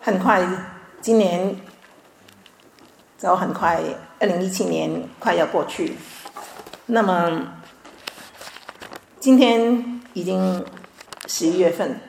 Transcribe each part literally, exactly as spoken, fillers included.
很快，今年就很快，二零一七年快要过去。那么今天已经十一月份，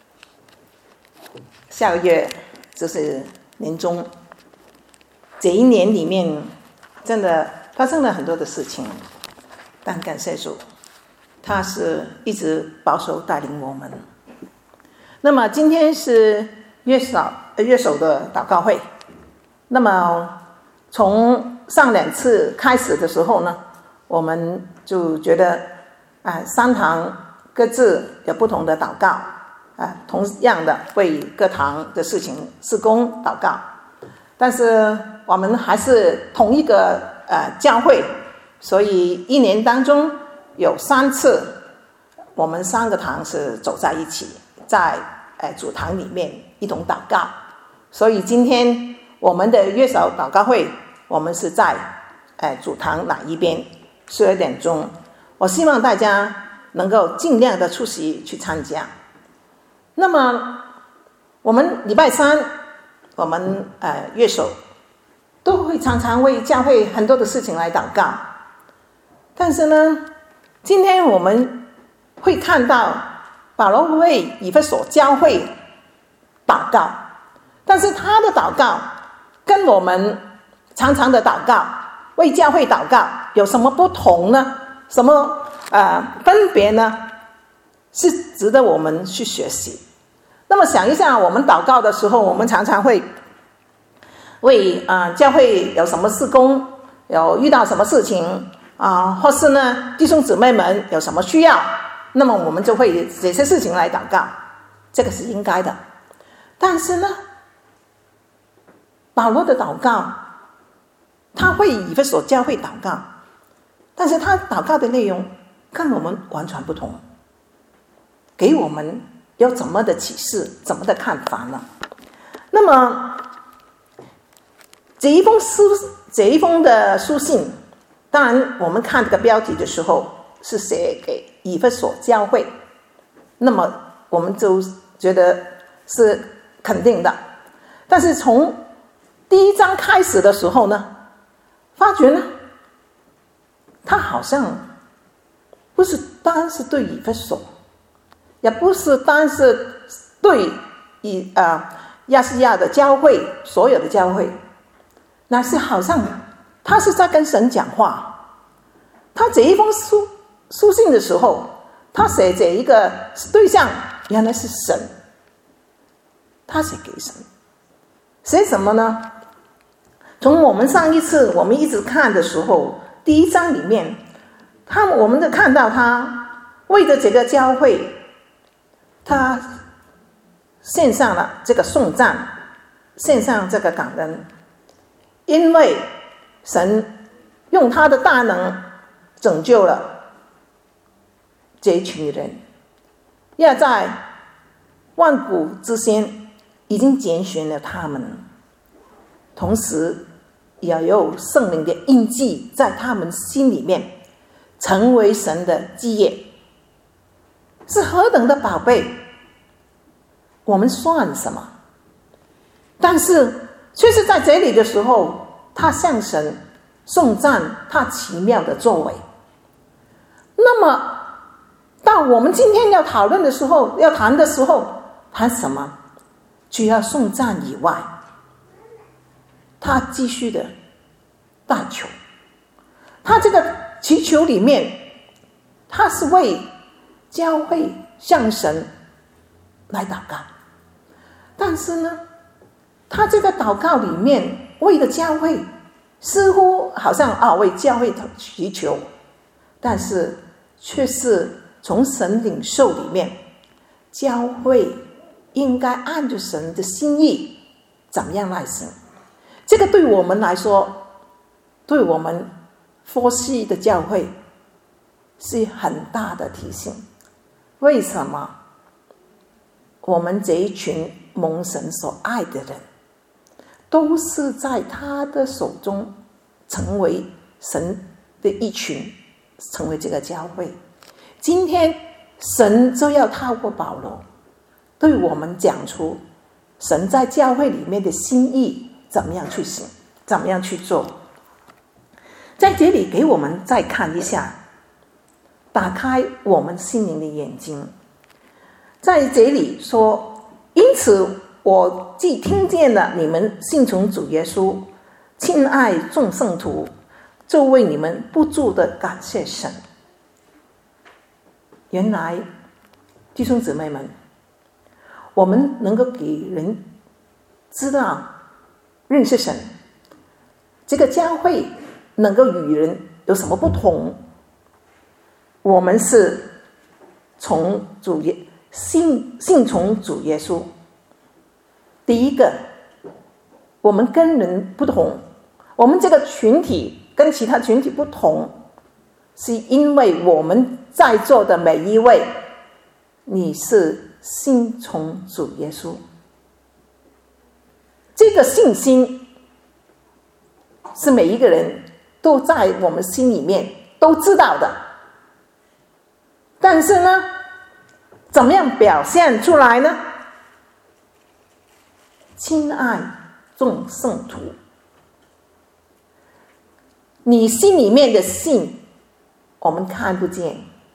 下个月就是年终。这一年里面，真的发生了很多的事情，但感谢主，他是一直保守带领我们。那么今天是月首月首的祷告会。那么从上两次开始的时候呢，我们就觉得啊，三堂各自有不同的祷告啊，同样的为各堂的事情事工祷告，但是我们还是同一个呃教会，所以一年当中有三次，我们三个堂是走在一起，在呃主堂里面一同祷告。所以今天我们的月首祷告会，我们是在呃主堂哪一边？十二点钟，我希望大家能够尽量的出席去参加。那么我们礼拜三，我们呃月首都会常常为教会很多的事情来祷告，但是呢，今天我们会看到保罗为以弗所教会祷告，但是他的祷告跟我们常常的祷告为教会祷告有什么不同呢？什么呃分别呢？是值得我们去学习。那么想一下，我们祷告的时候，我们常常会为啊、呃、教会有什么事工，有遇到什么事情啊、呃，或是呢弟兄姊妹们有什么需要，那么我们就会这些事情来祷告，这个是应该的。但是呢，保罗的祷告，他为以弗所教会祷告，但是他祷告的内容跟我们完全不同，给我们有怎么的启示，怎么的看法呢？那么这一封书，这一封的书信，当然我们看这个标题的时候是写给以弗所教会，那么我们就觉得是肯定的。但是从第一章开始的时候呢，发觉呢，他好像不是单是对以弗所，也不是单是对以啊亚细亚的教会，所有的教会，那是好像他是在跟神讲话。他这一封书书信的时候，他写这一个对象原来是神，他写给神。写什么呢？从我们上一次我们一直看的时候，第一章里面，他我们就看到他为着这个教会，他献上了这个颂赞，献上这个感恩，因为神用他的大能拯救了这一群人，要在万古之先已经拣选了他们，同时也有圣灵的印记在他们心里面，成为神的基业，是何等的宝贝，我们算什么？但是却是在这里的时候，他向神颂赞他奇妙的作为。那么到我们今天要讨论的时候，要谈的时候，谈什么？除了颂赞以外，他继续的代求，他这个祈求里面，他是为教会向神来祷告，但是呢，他这个祷告里面为了教会，似乎好像啊为教会祈求，但是却是从神领受里面，教会应该按着神的心意怎么样来行。这个对我们来说，对我们佛系的教会是很大的提醒。为什么我们这一群蒙神所爱的人，都是在他的手中成为神的一群，成为这个教会？今天神就要透过保罗对我们讲出神在教会里面的心意怎么样去行，怎么样去做。在这里给我们再看一下，打开我们心灵的眼睛。在这里说，因此我既听见了你们信从主耶稣，亲爱众圣徒，就为你们不住的感谢神。原来弟兄姊妹们，我们能够给人知道认识神，这个教会能够与人有什么不同？我们是从主耶信信从主耶稣。第一个，我们跟人不同，我们这个群体跟其他群体不同，是因为我们在座的每一位，你是信从主耶稣。这个信心是每一个人都在我们心里面都知道的，但是呢，怎么样表现出来呢？亲爱众圣徒，你心里面的信我们看不见，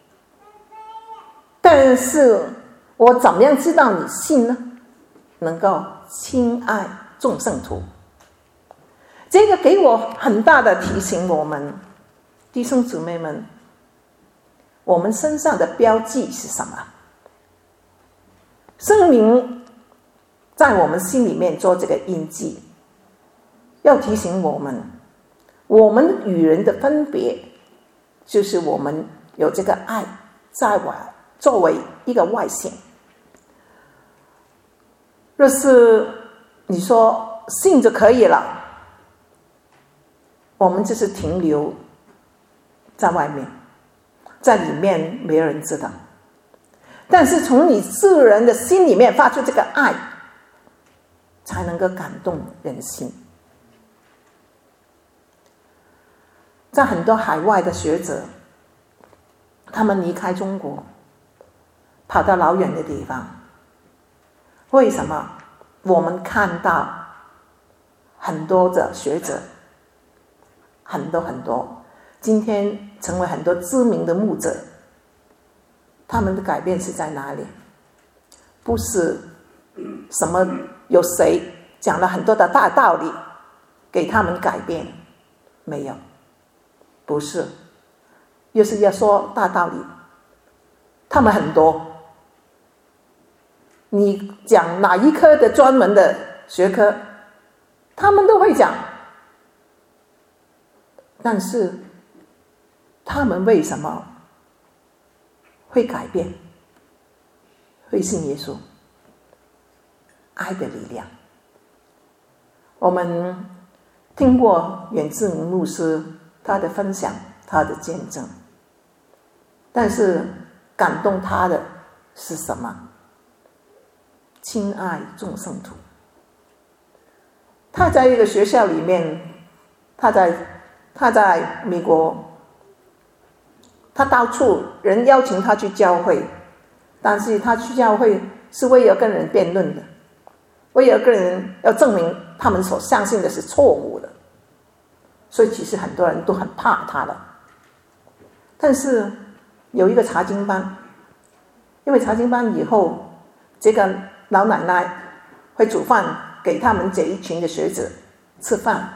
但是我怎么样知道你信呢？能够亲爱众圣徒，这个给我很大的提醒。我们弟兄姊妹们，我们身上的标记是什么？圣灵在我们心里面做这个印记，要提醒我们，我们与人的分别就是我们有这个爱在外作为一个外显。若是你说信就可以了，我们就是停留在外面，在里面没有人知道。但是从你自人的心里面发出这个爱，才能够感动人心。在很多海外的学者，他们离开中国，跑到老远的地方，为什么？我们看到很多的学者，很多很多，今天成为很多知名的牧者，他们的改变是在哪里？不是什么有谁讲了很多的大道理给他们改变，没有，不是。又是要说大道理，他们很多，你讲哪一科的专门的学科，他们都会讲，但是他们为什么会改变，会信耶稣？爱的力量。我们听过远志明牧师他的分享，他的见证，但是感动他的是什么？亲爱众圣徒。他在一个学校里面，他在他在美国，他到处人邀请他去教会，但是他去教会是为了跟人辩论的，为了跟人要证明他们所相信的是错误的，所以其实很多人都很怕他的。但是有一个查经班，因为查经班以后，这个老奶奶会煮饭给他们这一群的学子吃饭。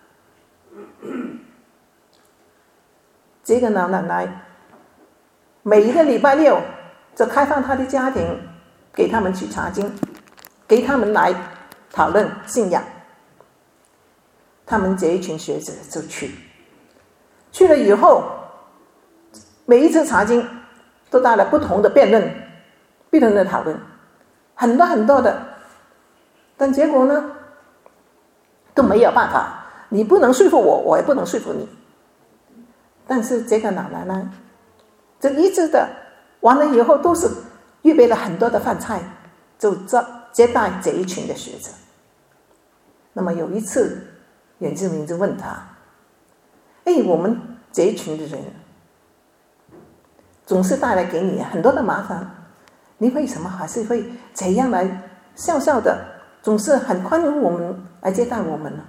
这个老奶奶每一个礼拜六就开放她的家庭，给他们去查经，给他们来讨论信仰。他们这一群学子就去，去了以后，每一次查经都带来不同的辩论，不同的讨论，很多很多的，但结果呢，都没有办法，你不能说服我，我也不能说服你。但是这个老奶奶就一直的完了以后，都是预备了很多的饭菜，就接待这一群的学子。那么有一次，远志明就问他：哎，我们这一群的人总是带来给你很多的麻烦，你为什么还是会这样来笑笑的总是很宽容我们来接待我们呢？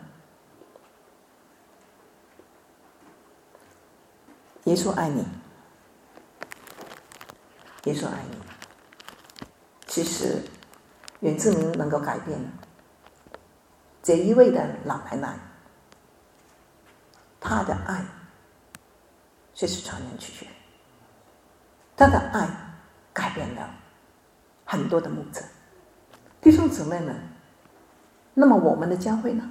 耶稣爱你，耶稣爱你。其实原住民能够改变这一位的老奶奶，她的爱却是传人去学，她的爱改变了很多的牧者。弟兄姊妹们，那么我们的教会呢？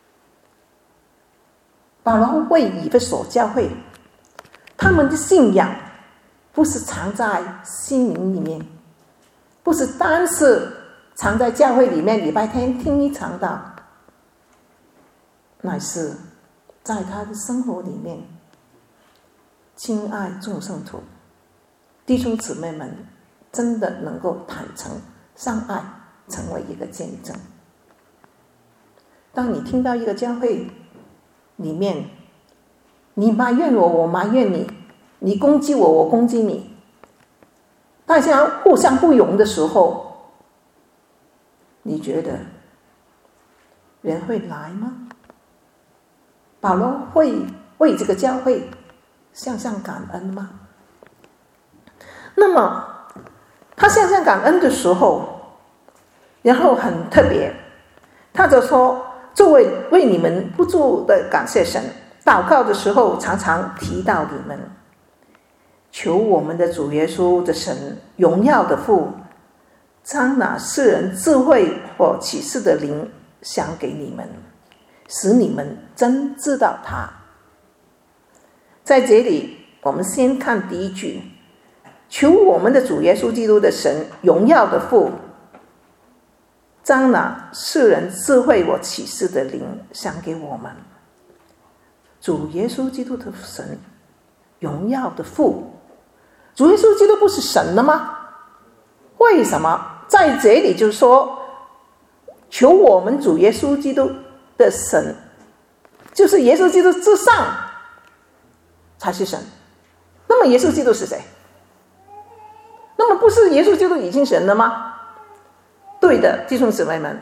保罗为以弗所教会，他们的信仰不是藏在心灵里面，不是单是藏在教会里面礼拜天听一场道，乃是在他的生活里面亲爱众圣徒。弟兄姊妹们真的能够坦诚相爱，成为一个见证。当你听到一个教会里面你埋怨我，我埋怨你，你攻击我，我攻击你，大家互相不容的时候，你觉得人会来吗？保罗会为这个教会向上感恩吗？那么他向上感恩的时候，然后很特别，他就说作为为你们不住的感谢神，祷告的时候常常提到你们，求我们的主耶稣的神荣耀的父将那世人智慧或启示的灵赏给你们，使你们真知道他。在这里我们先看第一句，求我们的主耶稣基督的神荣耀的父将那世人智慧或启示的灵赏给我们。主耶稣基督的神荣耀的父，主耶稣基督不是神了吗？为什么在这里就说求我们主耶稣基督的神，就是耶稣基督之上才是神？那么耶稣基督是谁？那么不是耶稣基督已经神了吗？对的，弟兄姊妹们。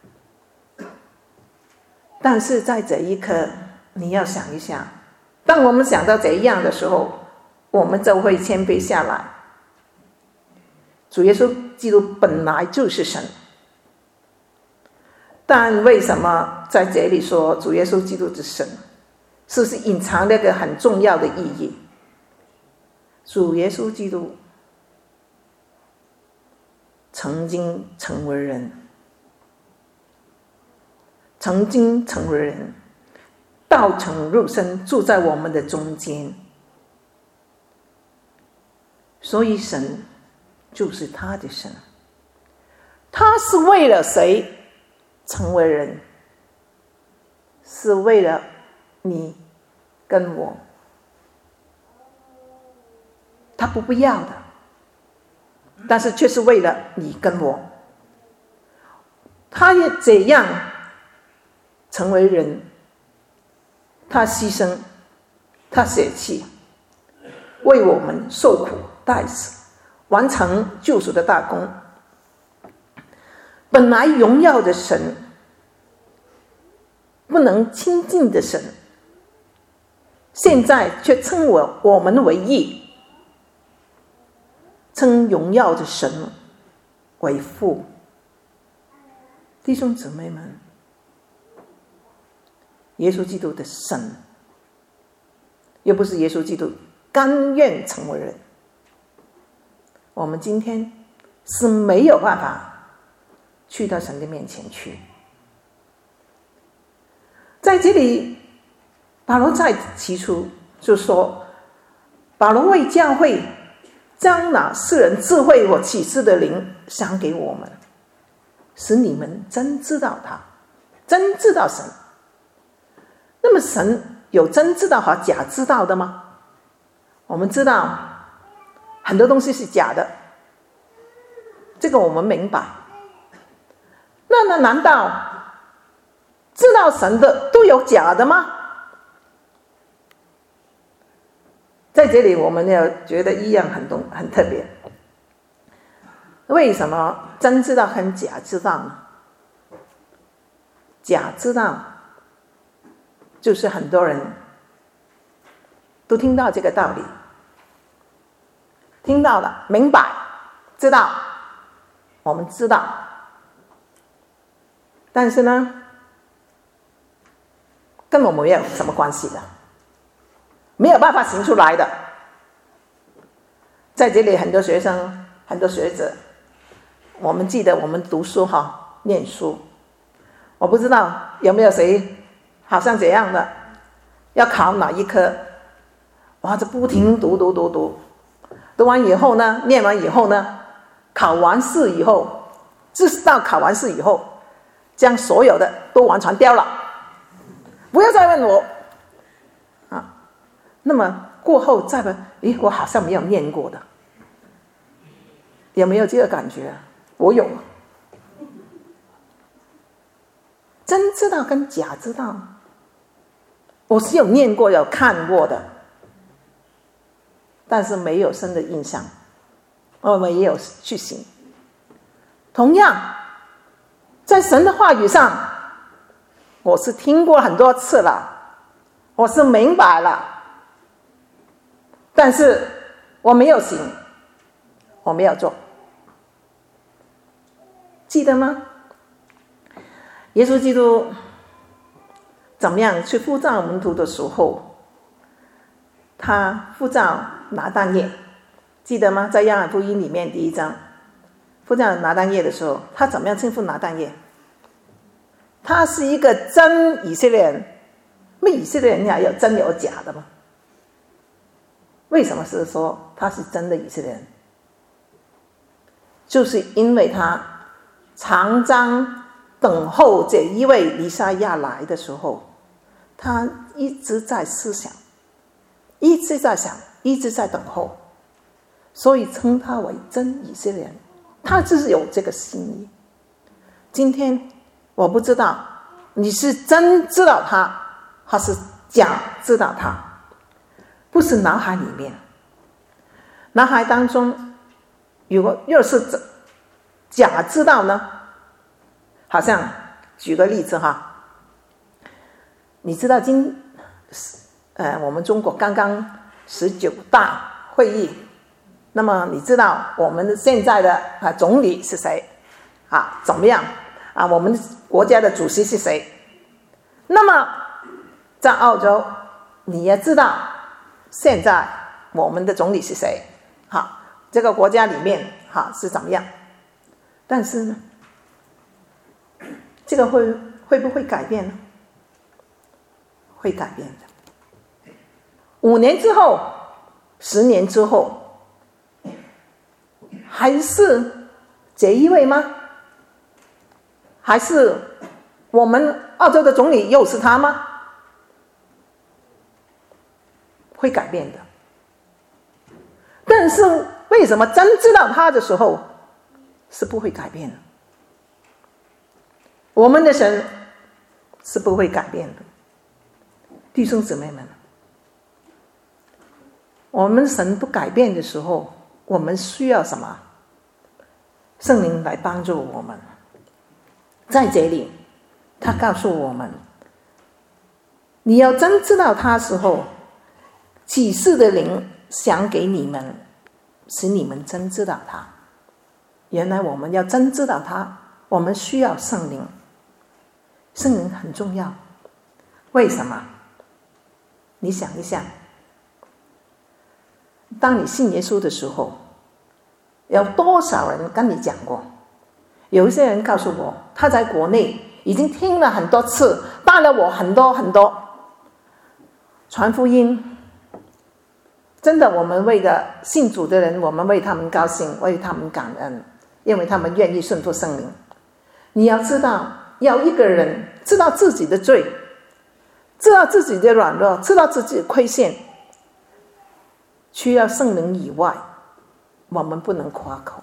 但是在这一刻你要想一下，当我们想到这样的时候，我们就会谦卑下来。主耶稣基督本来就是神，但为什么在这里说主耶稣基督是神？是不是隐藏了一个很重要的意义？主耶稣基督曾经成为人，曾经成为人，道成肉身，住在我们的中间。所以神就是他的神。他是为了谁成为人？是为了你跟我。他不必要的，但是却是为了你跟我。他也怎样成为人？他牺牲，他舍弃，为我们受苦代死，完成救赎的大功。本来荣耀的神，不能亲近的神，现在却称我我们为义，称荣耀的神为父。弟兄姊妹们，耶稣基督的神，又不是耶稣基督甘愿成为人。我们今天是没有办法去到神的面前去。在这里保罗再提出就说，保罗为教会将那世人智慧或启示的灵赏给我们，使你们真知道他，真知道神。那么神有真知道和假知道的吗？我们知道很多东西是假的，这个我们明白。那那难道知道神的都有假的吗？在这里我们要觉得一样很东很特别。为什么真知道和假知道呢？ 假知道，就是很多人都听到这个道理，听到了，明白，知道，我们知道，但是呢，跟我们没有什么关系的，没有办法行出来的。在这里很多学生，很多学者，我们记得我们读书哈，念书，我不知道有没有谁好像这样的，要考哪一科，哇，这不停读读读读，读完以后呢，念完以后呢，考完试以后，直到考完试以后，将所有的都完全丢了，不要再问我啊。那么过后再问，诶，我好像没有念过的，有没有这个感觉？我有。真知道跟假知道，我是有念过有看过的，但是没有深的印象，我们也有去行。同样在神的话语上，我是听过很多次了，我是明白了，但是我没有行，我没有做，记得吗？耶稣基督怎么样去呼召门徒的时候，他呼召拿但业，记得吗？在约翰福音里面第一章，呼召拿但业的时候，他怎么样称呼拿但业？他是一个真以色列人。那以色列人还有真有假的吗？为什么是说他是真的以色列人？就是因为他常常等候这一位弥赛亚来的时候，他一直在思想，一直在想，一直在等候，所以称他为真以色列人。他就是有这个心意。今天我不知道你是真知道他还是假知道他，不是脑海里面，脑海当中如果又是假知道呢？好像举个例子哈，你知道今呃我们中国刚刚十九大会议，那么你知道我们现在的啊总理是谁啊？怎么样啊？我们国家的主席是谁？那么在澳洲，你也知道现在我们的总理是谁？好，这个国家里面好是怎么样？但是呢，这个会会不会改变呢？会改变的。五年之后，十年之后，还是这一位吗？还是我们澳洲的总理又是他吗？会改变的。但是为什么真知道他的时候是不会改变的？我们的神是不会改变的。弟兄姊妹们，我们神不改变的时候，我们需要什么？圣灵来帮助我们。在这里他告诉我们，你要真知道他的时候，启示的灵想给你们，使你们真知道他。原来我们要真知道他，我们需要圣灵。圣灵很重要。为什么？你想一想，当你信耶稣的时候，有多少人跟你讲过？有一些人告诉我，他在国内已经听了很多次，带了我很多很多传福音。真的，我们为了信主的人，我们为他们高兴，为他们感恩，因为他们愿意顺服圣灵。你要知道，要一个人知道自己的罪，知道自己的软弱，知道自己的亏欠，需要圣灵以外，我们不能夸口，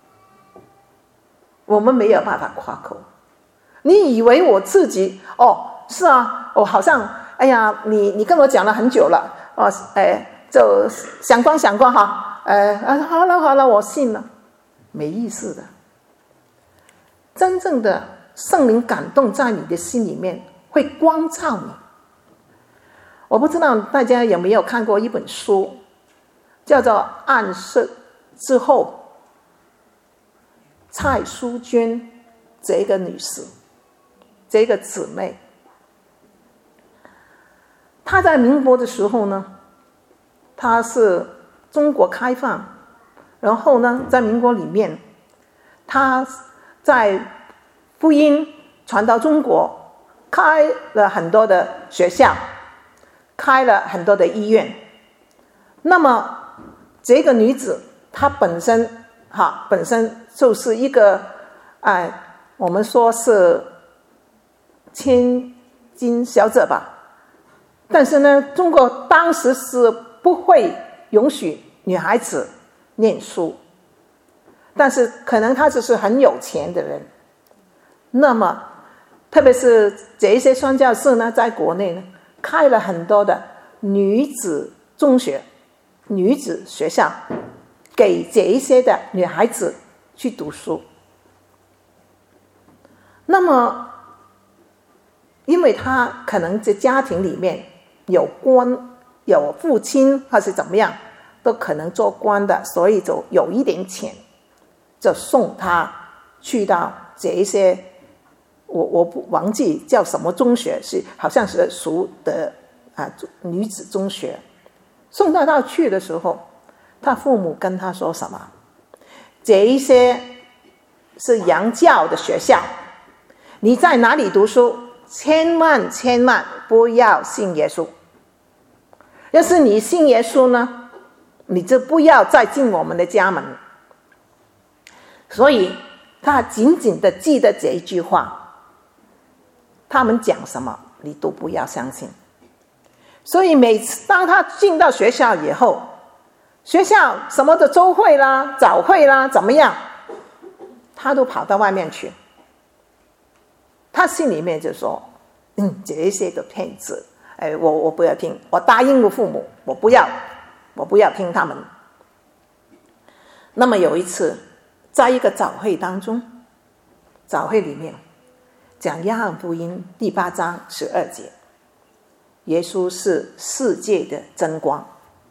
我们没有办法夸口。你以为我自己哦，是啊，我好像哎呀，你你跟我讲了很久了哦，哎，就想光想光哈，哎，好了好了，我信了，没意思的。真正的圣灵感动在你的心里面，会光照你。我不知道大家有没有看过一本书，叫做《暗示之后》，蔡淑娟这个女士，这个姊妹，她在民国的时候呢，她是中国开放，然后呢，在民国里面，她在福音传到中国，开了很多的学校，开了很多的医院。那么这个女子她本身哈本身就是一个哎，我们说是千金小姐吧，但是呢，中国当时是不会允许女孩子念书，但是可能她只是很有钱的人。那么特别是这一些宣教士呢，在国内呢开了很多的女子中学、女子学校，给这一些的女孩子去读书。那么因为她可能在家庭里面有官，有父亲还是怎么样，都可能做官的，所以就有一点钱，就送她去到这一些我我不忘记叫什么中学，是好像是属的啊女子中学。送到到去的时候，他父母跟他说什么？这一些是洋教的学校，你在哪里读书，千万千万不要信耶稣。要是你信耶稣呢，你就不要再进我们的家门。所以他紧紧的记得这一句话，他们讲什么你都不要相信。所以每次当他进到学校以后，学校什么的周会啦、早会啦怎么样，他都跑到外面去。他心里面就说，嗯，这些都骗子，哎，我我不要听，我答应了父母，我不要，我不要听他们。那么有一次，在一个早会当中，早会里面讲约翰福音第八章十二节，耶稣是世界的真光。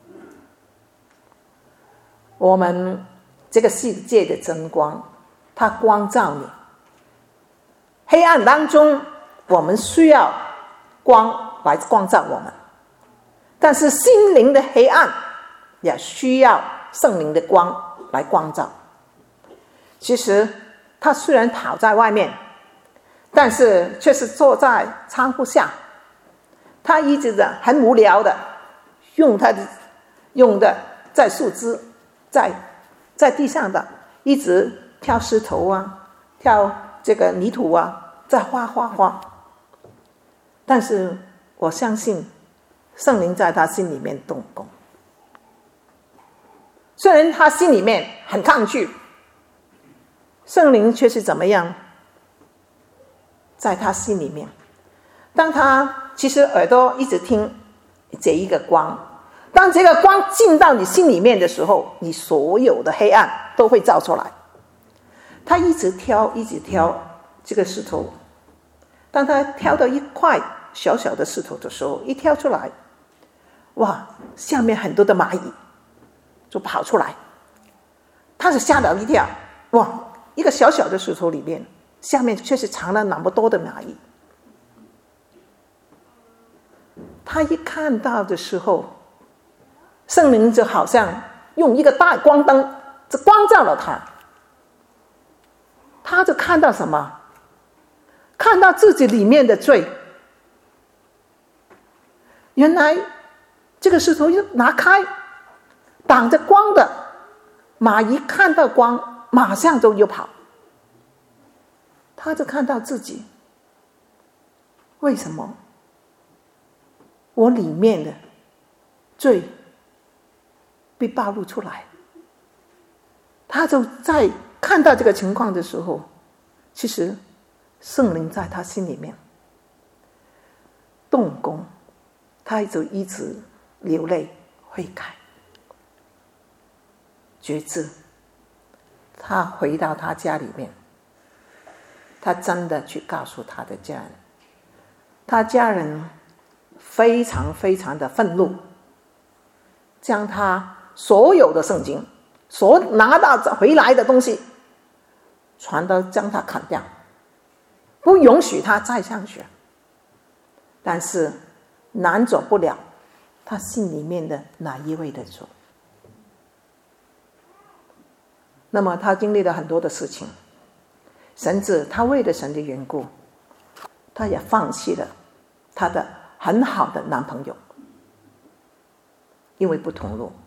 我们这个世界的真光，它光照你。黑暗当中，我们需要光来光照我们，但是心灵的黑暗也需要圣灵的光来光照。其实他虽然跑在外面，但是却是坐在窗户下，他一直的很无聊的用他的用的在树枝，在在地上的一直挑石头啊，挑这个泥土啊，在画画画。但是我相信圣灵在他心里面动工，虽然他心里面很抗拒，圣灵却是怎么样在他心里面。当他其实耳朵一直听这一个光，当这个光进到你心里面的时候，你所有的黑暗都会照出来。他一直挑一直挑这个石头，当他挑到一块小小的石头的时候，一挑出来，哇，下面很多的蚂蚁就跑出来，他是吓了一跳，哇，一个小小的石头里面下面确实藏了那么多的蚂蚁。他一看到的时候，圣灵就好像用一个大光灯就光照了他。他就看到什么？看到自己里面的罪。原来这个石头一拿开，挡着光的蚂蚁看到光马上就又跑。他就看到自己，为什么我里面的罪被暴露出来？他就在看到这个情况的时候，其实圣灵在他心里面动工，他就一直流泪悔改觉知。他回到他家里面， 他真的去告诉他的家人，他家人非常非常的愤怒，将他所有的圣经所拿到回来的东西全都将他砍掉，不允许他再上学。但是难走不了他心里面的哪一位的主。那么他经历了很多的事情，甚至他为了神的缘故，他也放弃了他的很好的男朋友，因为不同路。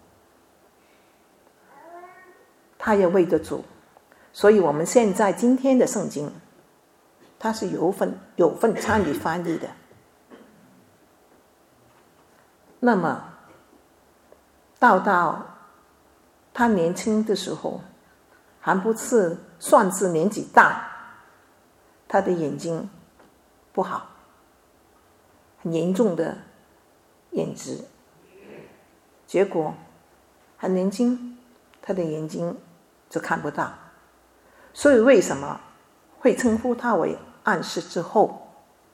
他也为着主，所以我们现在今天的圣经，他是有份有份参与翻译的。那么到到他年轻的时候，还不是算是年纪大，他的眼睛不好，很严重的眼疾，结果很年轻，他的眼睛就看不到。所以为什么会称呼他为暗示之后？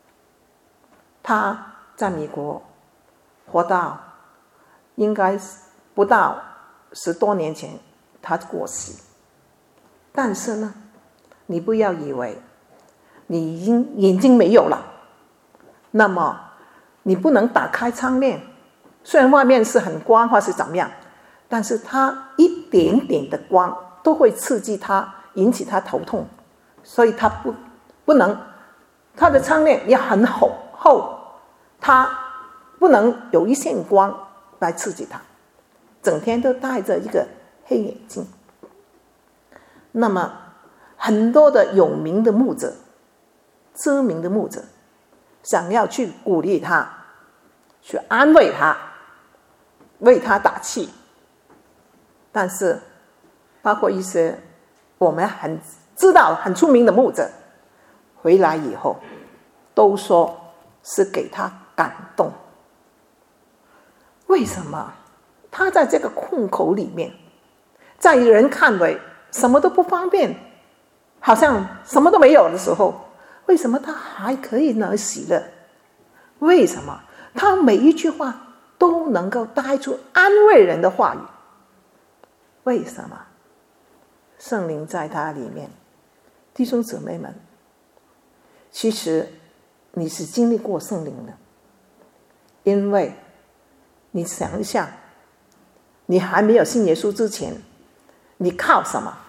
他在美国活到应该不到十多年前他过世。但是呢，你不要以为你已经眼睛没有了，那么你不能打开窗帘，虽然外面是很光或是怎么样，但是它一点点的光都会刺激它，引起它头痛，所以它不不能，它的窗帘要很厚厚，它不能有一线光来刺激它，整天都戴着一个黑眼镜。那么很多的有名的牧者，知名的牧者想要去鼓励他，去安慰他，为他打气，但是包括一些我们很知道很出名的牧者回来以后都说是给他感动。为什么他在这个空口里面，在人看为什么都不方便，好像什么都没有的时候，为什么他还可以能喜乐？为什么他每一句话都能够带出安慰人的话语？为什么？圣灵在他里面。弟兄姊妹们，其实你是经历过圣灵的，因为你想一下，你还没有信耶稣之前，你靠什么？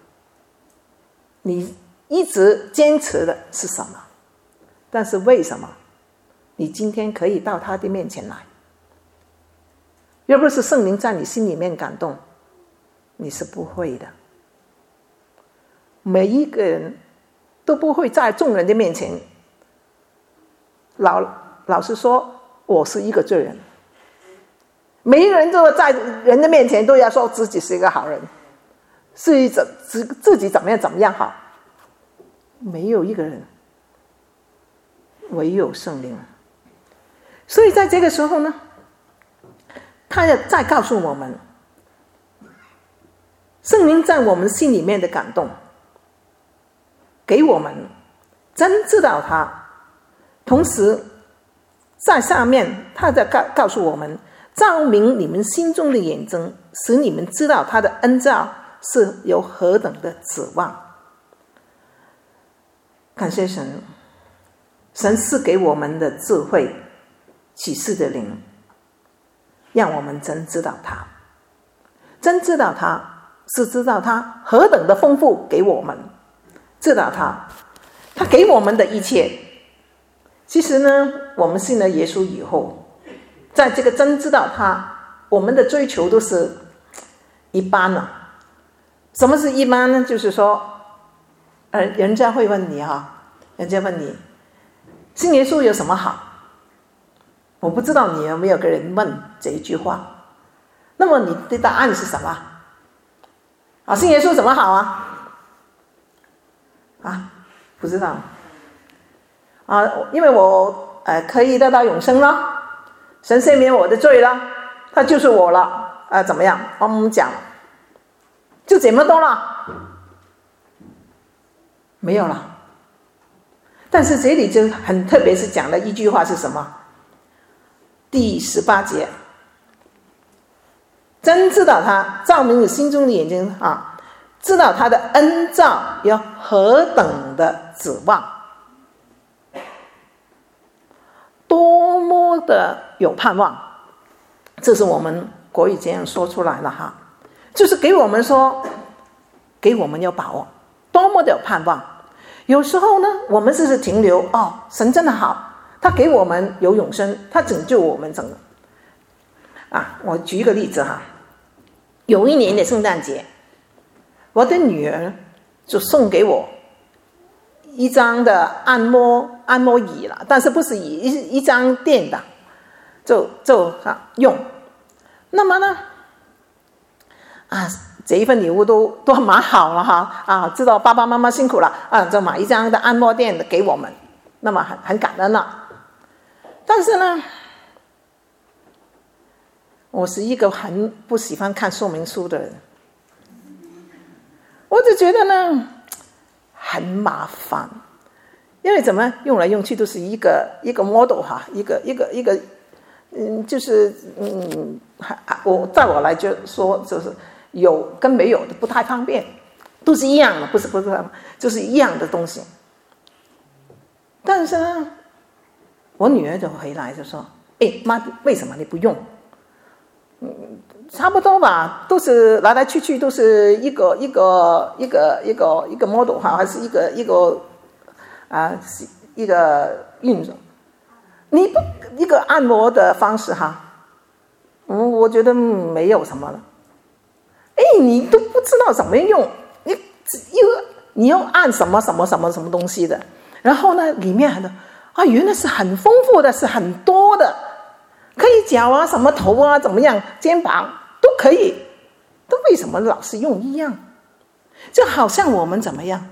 你一直坚持的是什么？但是为什么你今天可以到他的面前来？要不是圣灵在你心里面感动，你是不会的。每一个人都不会在众人的面前老老实说我是一个罪人，每一个人都在人的面前都要说自己是一个好人，自己怎自己怎么样怎么样好，没有一个人，唯有圣灵。所以在这个时候呢，他要再告诉我们，圣灵在我们心里面的感动，给我们真知道他，同时在下面他在告告诉我们，照明你们心中的眼睛，使你们知道他的恩召是有何等的指望。感谢神，神赐给我们的智慧启示的灵，让我们真知道他，真知道他是知道他何等的丰富给我们，知道他他给我们的一切。其实呢，我们信了耶稣以后，在这个真知道他，我们的追求都是一般了。什么是一般呢？就是说呃，人家会问你哈，人家问你信耶稣有什么好？我不知道你有没有跟人问这一句话，那么你的答案是什么？啊，信耶稣怎么好啊？啊，不知道啊，因为我呃可以得到永生了，神赦免我的罪了，他就是我了啊、呃，怎么样？我们讲就这么多了，没有了。 但是这里就很特别，是讲了一句话是什么？第十八节，真知道他照明你心中的眼睛啊，知道他的恩照有何等的指望，多么的有盼望。这是我们国语这样说出来了哈，就是给我们说，给我们有把握，多么的有盼望。有时候呢，我们只是停留哦，神真的好，他给我们有永生，他拯救我们整个。啊，我举一个例子哈，有一年的圣诞节，我的女儿就送给我一张的按摩按摩椅了，但是不是椅，一一张电的，就就啊用。那么呢，啊，这一份礼物都都蛮好了哈，啊，知道爸爸妈妈辛苦了啊，就买一张的按摩垫的给我们，那么很很感恩了。但是呢，我是一个很不喜欢看说明书的人，我就觉得呢很麻烦，因为怎么用来用去都是一个一个 model 哈，一个一个一个，嗯，就是嗯，我在我来就说就是有跟没有的不太方便，都是一样的，不是不是，就是一样的东西。但是呢，我女儿就回来就说：“哎，妈，为什么你不用？嗯，差不多吧，都是来来去去都是一个一个一个一个一个 model 哈，还是一个一个啊一个运动。你不一个按摩的方式哈，嗯，我觉得没有什么了。哎，你都不知道怎么用，你又你要按什么什么什么什么东西的，然后呢，里面很多啊，原来是很丰富的，是很多的。”可以脚啊，什么头啊，怎么样，肩膀都可以，都为什么老是用一样？就好像我们怎么样？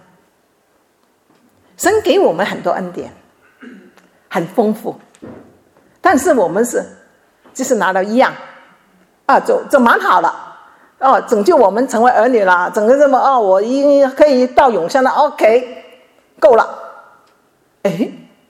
神给我们很多恩典，很丰富，但是我们是就是拿到一样啊，就就蛮好了哦，拯救我们成为儿女了，整个这么哦，我应可以到永生了 ，OK， 够了。哎，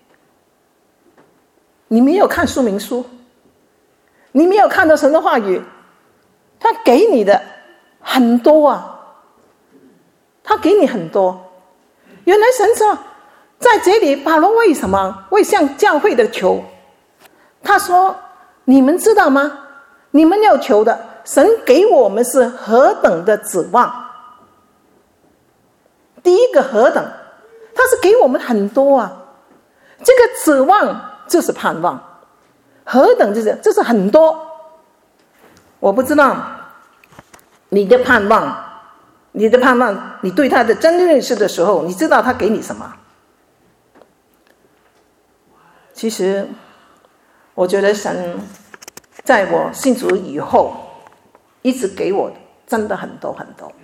你没有看说明书。你没有看到神的话语，他给你的很多啊，他给你很多。原来神说，在这里保罗为什么会向教会的求？他说：“你们知道吗？你们要求的，神给我们是何等的指望。第一个何等，他是给我们很多啊。这个指望就是盼望。”何等就是这是很多，我不知道你的盼望，你的盼望，你对他的真认识的时候，你知道他给你什么？其实，我觉得神在我信主以后，一直给我的真的很多很多，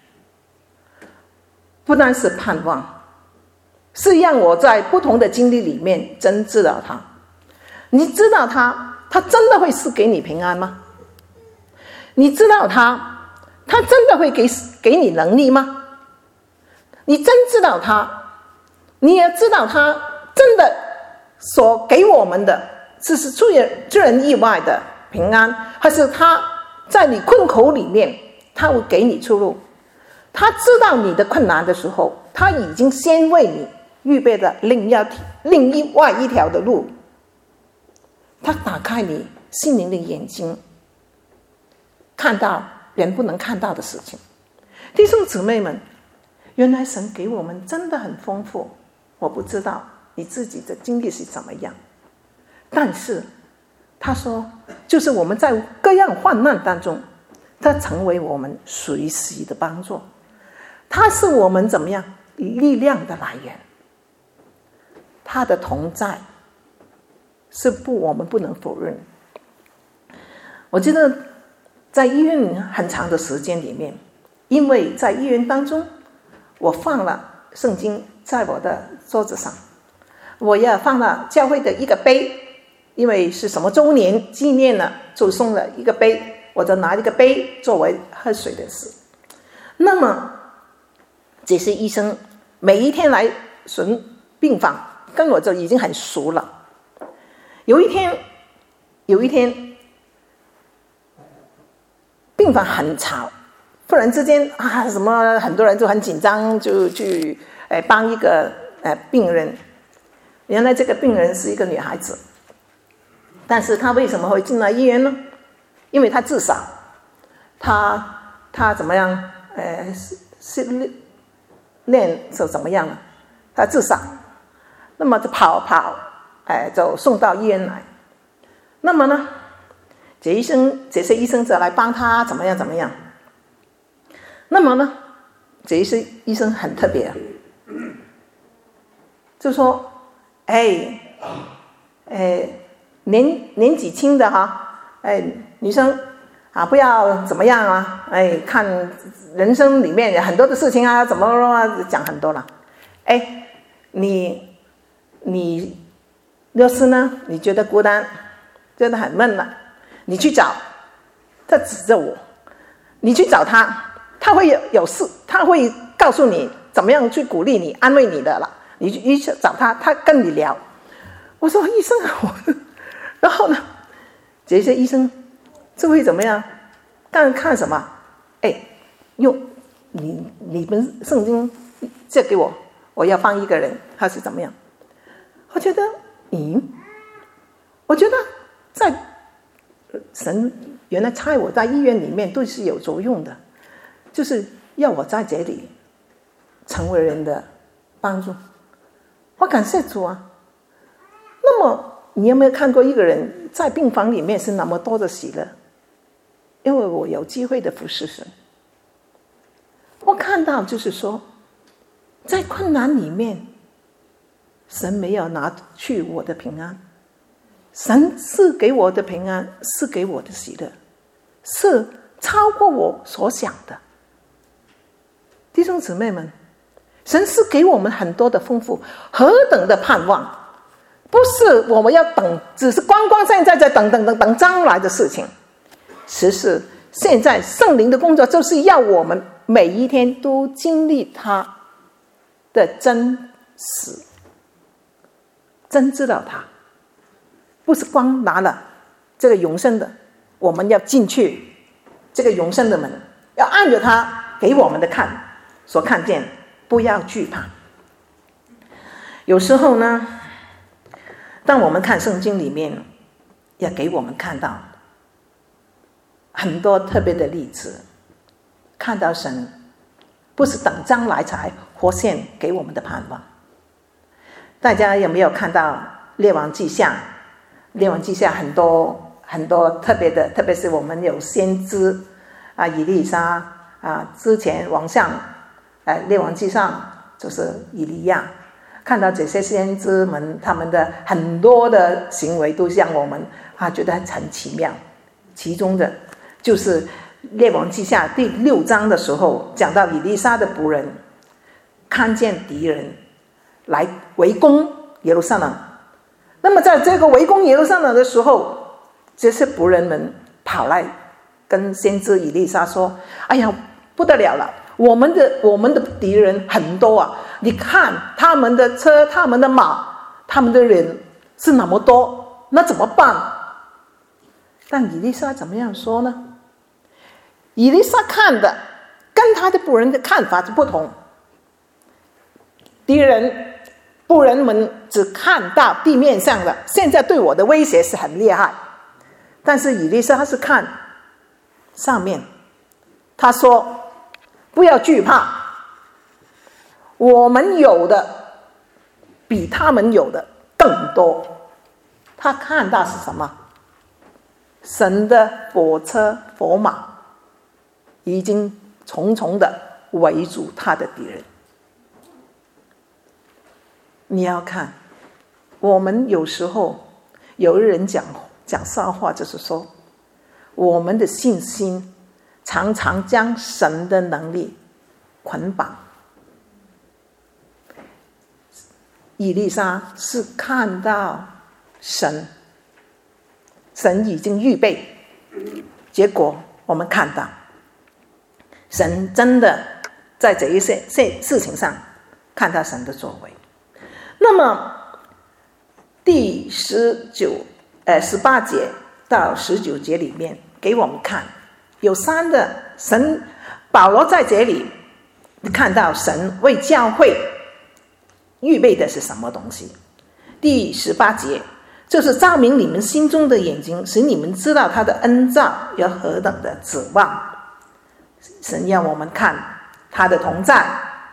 不单是盼望，是让我在不同的经历里面真知道他。你知道他，他真的会赐给你平安吗？你知道他，他真的会给给你能力吗？你真知道他，你也知道他真的所给我们的，只是出人出人意外的平安，还是他在你困口里面，他会给你出路？他知道你的困难的时候，他已经先为你预备了另一另一外一条的路。他打开你心灵的眼睛，看到人不能看到的事情。弟兄姊妹们，原来神给我们真的很丰富，我不知道你自己的经历是怎么样，但是他说就是我们在各样患难当中，他成为我们随时的帮助，他是我们怎么样力量的来源，他的同在是不我们不能否认。我记得在医院很长的时间里面，因为在医院当中我放了圣经在我的桌子上，我也放了教会的一个杯，因为是什么周年纪念呢，就送了一个杯，我就拿一个杯作为喝水的事。那么这些医生每一天来巡病房跟我就已经很熟了。有一天，有一天，病房很吵，忽然之间啊，什么很多人就很紧张，就去呃帮一个呃病人。原来这个病人是一个女孩子，但是她为什么会进来医院呢？因为她自杀，她她怎么样？呃，是练就怎么样了？她自杀，那么就跑跑，哎、呃，就送到医院来。那么呢，这医生这些医生就来帮她怎么样怎么样。那么呢，这些医生很特别，就说。哎，哎，年年纪轻的哈，哎，女生啊，不要怎么样啊，哎，看人生里面有很多的事情啊，怎么啊，讲很多了。哎，你你要是呢，你觉得孤单，觉得很闷了，你去找他，指着我，你去找他，他会有有事，他会告诉你怎么样去鼓励你、安慰你的了。你去找他，他跟你聊。我说医生啊，我，然后呢，这些医生就会怎么样？看看什么？哎，用你你们圣经借给我，我要帮一个人，他是怎么样？我觉得，嗯，我觉得在神原来差我在医院里面都是有作用的，就是要我在这里成为人的帮助。我感谢主啊！那么你有没有看过一个人在病房里面是那么多的喜乐？因为我有机会的服侍神，我看到就是说，在困难里面，神没有拿去我的平安，神赐给我的平安，是给我的喜乐，是超过我所想的。弟兄姊妹们，神是给我们很多的丰富，何等的盼望！不是我们要等，只是光光现在在等等等等将来的事情。其实现在圣灵的工作就是要我们每一天都经历他的真实，真知道他，不是光拿了这个永生的，我们要进去这个永生的门，要按着他给我们的看所看见，不要惧怕。有时候呢，当我们看圣经里面，要给我们看到很多特别的例子，看到神不是等将来才活现给我们的盼望。大家有没有看到列王记下？列王记下很多很多特别的，特别是我们有先知啊，以利沙啊，之前王上哎，列王记上就是以利亚，看到这些先知们他们的很多的行为都像我们啊觉得很奇妙。其中的就是列王记下第六章的时候，讲到以利沙的仆人看见敌人来围攻耶路撒冷，那么在这个围攻耶路撒冷的时候，这些仆人们跑来跟先知以利沙说：哎呀，不得了了，我们的我们的敌人很多啊，你看他们的车，他们的马，他们的人是那么多，那怎么办？但以利沙怎么样说呢？以利沙看的跟他的仆人的看法是不同。敌人仆人们只看到地面上的，现在对我的威胁是很厉害，但是以利沙他是看上面，他说不要惧怕，我们有的比他们有的更多。他看到是什么？神的火车火马已经重重的围住他的敌人。你要看，我们有时候有人讲讲笑话，就是说我们的信心常常将神的能力捆绑。以利沙是看到神，神已经预备，结果我们看到神真的在这一些事情上看到神的作为。那么第十九呃十八节到十九节里面给我们看，有三个神，保罗在这里看到神为教会预备的是什么东西。第十八节就是照明你们心中的眼睛，使你们知道他的恩召有何等的指望。神要我们看他的同在，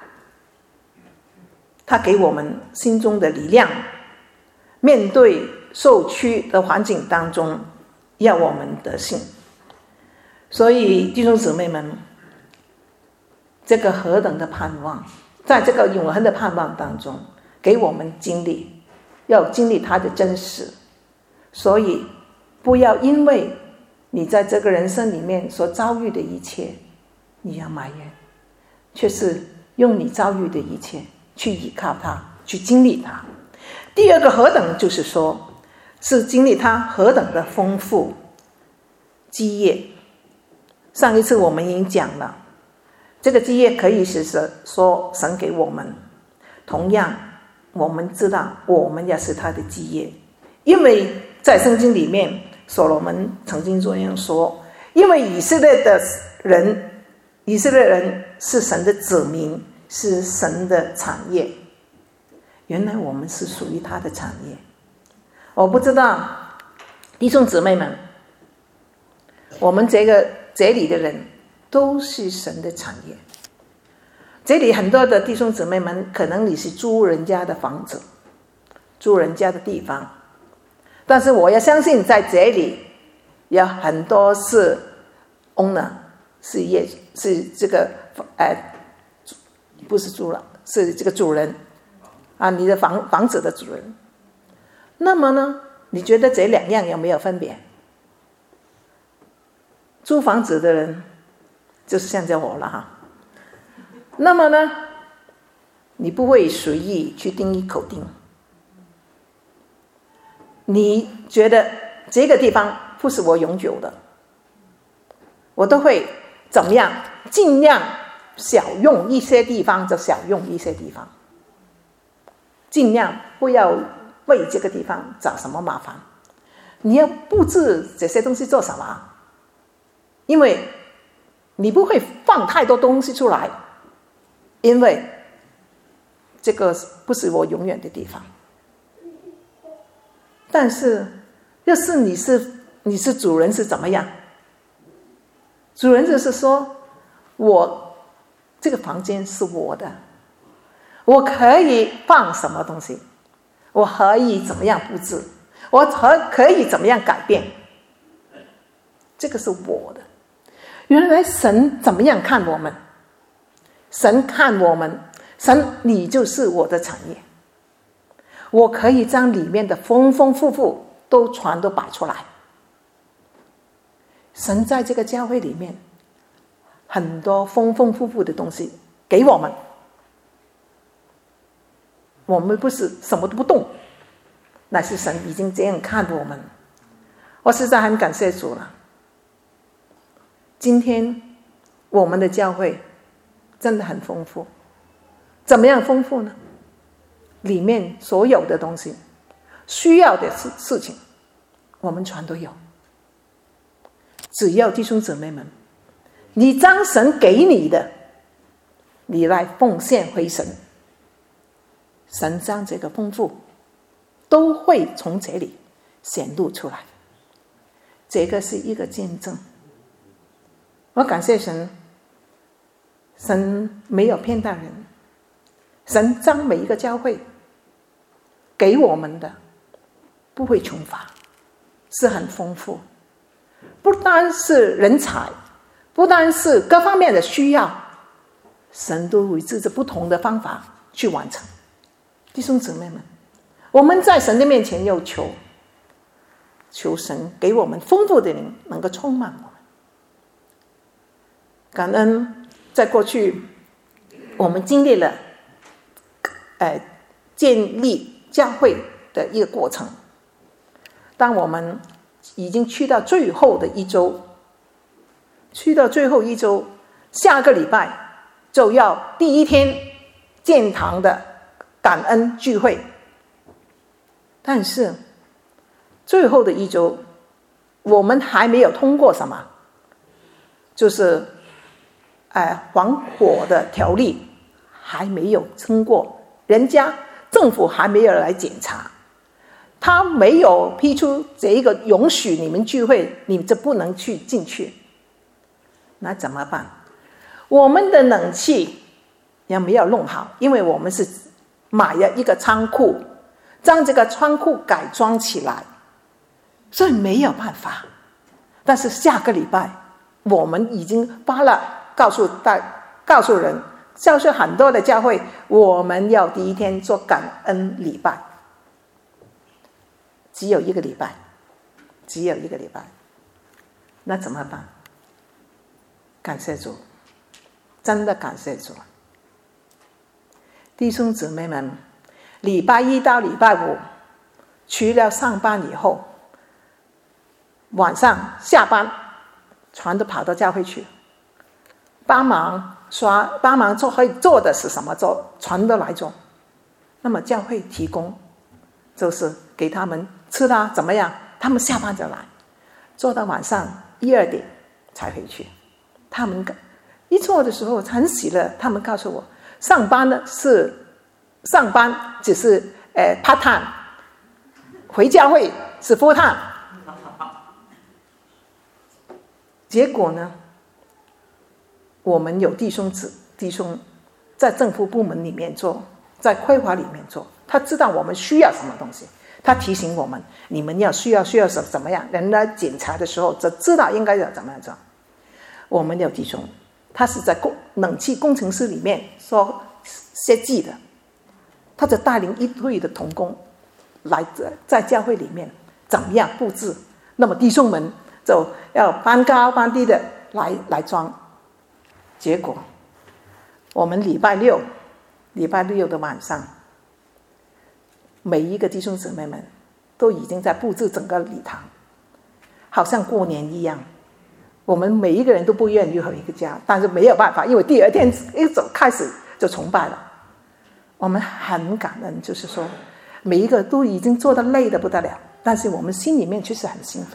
他给我们心中的力量，面对受屈的环境当中要我们得胜。所以弟兄姊妹们，这个何等的盼望，在这个永恒的盼望当中给我们经历，要经历它的真实。所以不要因为你在这个人生里面所遭遇的一切你要埋怨，却是用你遭遇的一切去依靠它，去经历它。第二个何等就是说是经历它何等的丰富基业。上一次我们已经讲了，这个基业可以是说神给我们，同样我们知道我们也是他的基业。因为在圣经里面所罗门曾经这样说，因为以色列的人以色列人是神的子民，是神的产业。原来我们是属于他的产业。我不知道弟兄姊妹们，我们这个这里的人都是神的产业。这里很多的弟兄姊妹们，可能你是租人家的房子，租人家的地方，但是我要相信在这里有很多是 owner， 是业是这个呃不是租了，是这个主人啊，你的房房子的主人。那么呢，你觉得这两样有没有分别？租房子的人就是像这我了哈。那么呢，你不会随意去定义口定，你觉得这个地方不是我永久的，我都会怎么样尽量小用一些地方就小用一些地方，尽量不要为这个地方找什么麻烦。你要布置这些东西做什么？因为你不会放太多东西出来，因为这个不是我永远的地方。但是要是你是你是主人是怎么样？主人就是说，我这个房间是我的，我可以放什么东西，我可以怎么样布置，我可以怎么样改变，这个是我的。原来神怎么样看我们？神看我们，神你就是我的产业，我可以将里面的丰丰富富都全都摆出来。神在这个教会里面很多丰丰富富的东西给我们，我们不是什么都不动，乃是神已经这样看我们。我实在很感谢主了。今天我们的教会真的很丰富。怎么样丰富呢？里面所有的东西，需要的事事情，我们全都有。只要弟兄姊妹们，你将神给你的，你来奉献回神，神将这个丰富都会从这里显露出来。这个是一个见证。我感谢神，神没有骗大人，神将每一个教会给我们的不会穷乏，是很丰富。不单是人才，不单是各方面的需要，神都会借着不同的方法去完成。弟兄姊妹们，我们在神的面前要求，求神给我们丰富的灵能够充满我们。感恩在过去我们经历了呃建立教会的一个过程，当我们已经去到最后的一周，去到最后一周，下个礼拜就要第一天建堂的感恩聚会。 但是最后的一周，我们还没有通过什么，就是哎，防火的条例还没有通过，人家政府还没有来检查，他没有批出这一个允许你们聚会，你们就不能去进去。那怎么办？我们的冷气也没有弄好，因为我们是买了一个仓库，将这个仓库改装起来，所以没有办法。但是下个礼拜我们已经发了告诉大告诉人，告诉很多的教会，我们要第一天做感恩礼拜，只有一个礼拜，只有一个礼拜，那怎么办？感谢主，真的感谢主。弟兄姊妹们，礼拜一到礼拜五，除了上班以后，晚上下班全都跑到教会去，帮忙刷帮忙做可以做的是什么做，全都来做。那么教会提供就是给他们吃啦，怎么样？他们下班就来，做到晚上一二点才回去。他们一做的时候很喜乐，他们告诉我，上班呢是上班只是呃 part time， 回教会是 full time。结果呢，我们有弟兄子弟兄在政府部门里面做，在规划里面做，他知道我们需要什么东西，他提醒我们，你们要需要需要怎么样，人来检查的时候就知道应该要怎么样做。我们有弟兄，他是在冷气工程师里面说设计的，他就带领一队的同工来在教会里面怎么样布置，那么弟兄们就要搬高搬低的来来装。结果我们礼拜六礼拜六的晚上，每一个弟兄姊妹们都已经在布置整个礼堂，好像过年一样。我们每一个人都不愿意回一个家，但是没有办法，因为第二天一走开始就崇拜了。我们很感恩，就是说每一个都已经做得累得不得了，但是我们心里面却是很兴奋。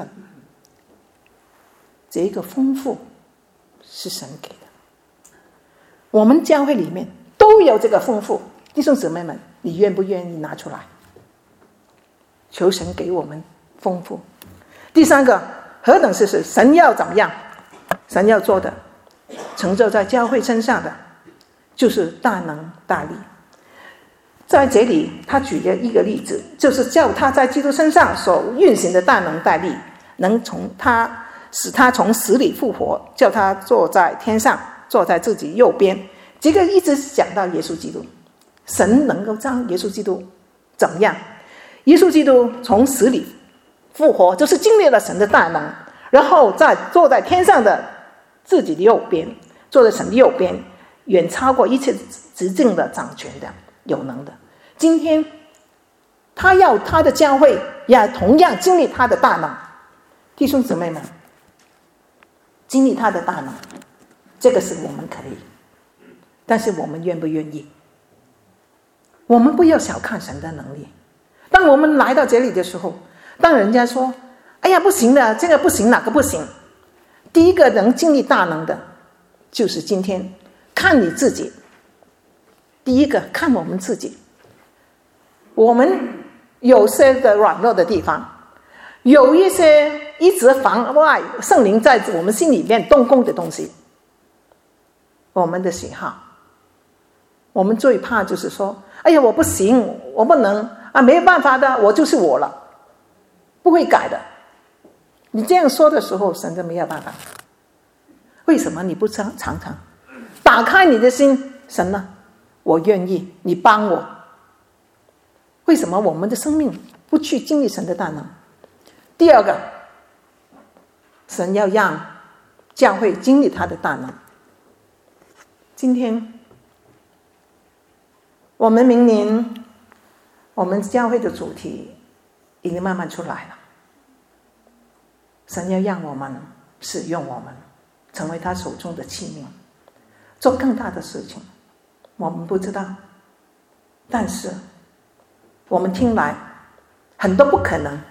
这一个丰富是神给的，我们教会里面都有这个丰富。弟兄姊妹们，你愿不愿意拿出来？求神给我们丰富。第三个，何等是神要怎么样？神要做的成就在教会身上的就是大能大力。在这里他举了一个例子，就是叫他在基督身上所运行的大能大力，能从他使他从死里复活，叫他坐在天上，坐在自己右边。这个一直讲到耶稣基督，神能够将耶稣基督怎么样？耶稣基督从死里复活，就是经历了神的大能，然后再坐在天上的自己的右边，坐在神的右边，远超过一切执政的、掌权的、有能的。今天他要他的教会也同样经历他的大能。弟兄姊妹们，经历他的大能，这个是我们可以，但是我们愿不愿意？我们不要小看神的能力。当我们来到这里的时候，当人家说哎呀不行的，这个不行，哪个不行，第一个能经历大能的就是今天看你自己。第一个看我们自己，我们有些的软弱的地方，有一些一直妨碍圣灵在我们心里面动工的东西，我们的喜好。我们最怕就是说哎呀我不行，我不能啊，没有办法的，我就是我了，不会改的。你这样说的时候，神就没有办法。为什么你不常常常打开你的心？神呢，我愿意，你帮我。为什么我们的生命不去经历神的大能？第二个，神要让教会经历他的大能。今天我们明年我们教会的主题已经慢慢出来了，神要让我们使用我们，成为他手中的器皿，做更大的事情。我们不知道，但是我们听来很多不可能，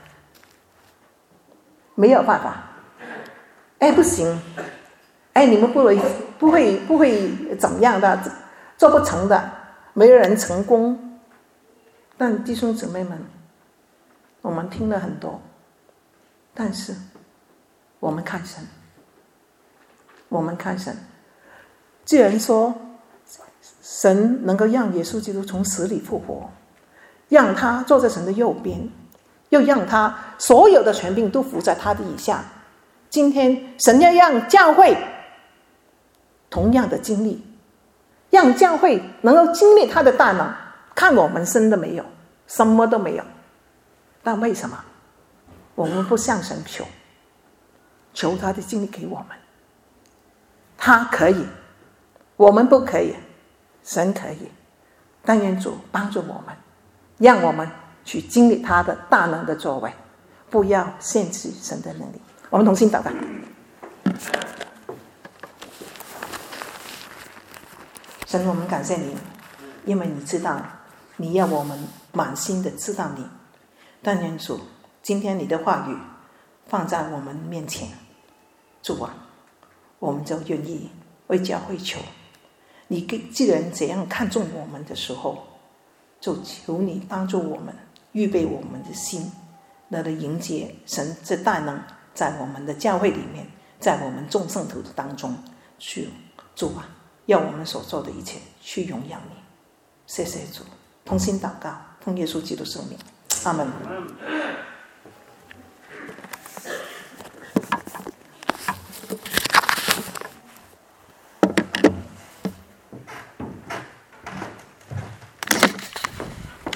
没有办法。哎，不行，哎，你们不会不会不会怎么样的，做不成的，没有人成功。但弟兄姊妹们，我们听了很多，但是我们看神，我们看神。既然说神能够让耶稣基督从死里复活，让他坐在神的右边，又让他所有的权柄都服在他的以下，今天神要让教会同样的经历，让教会能够经历他的大能。看我们生的没有，什么都没有，但为什么我们不向神求，求他的经历给我们？他可以，我们不可以，神可以。但愿主帮助我们，让我们去经历他的大能的作为，不要限制神的能力。我们同心祷告。神，我们感谢你，因为你知道，你要我们满心的知道你。但愿主，今天你的话语放在我们面前，主啊，我们就愿意为教会求。你既然这样看重我们的时候，就求你帮助我们，预备我们的心，来迎接神这大能在我们的教会里面，在我们众圣徒的当中去。主啊，要我们所做的一切去荣耀你。谢谢主，同心祷告，奉耶稣基督圣名，阿们。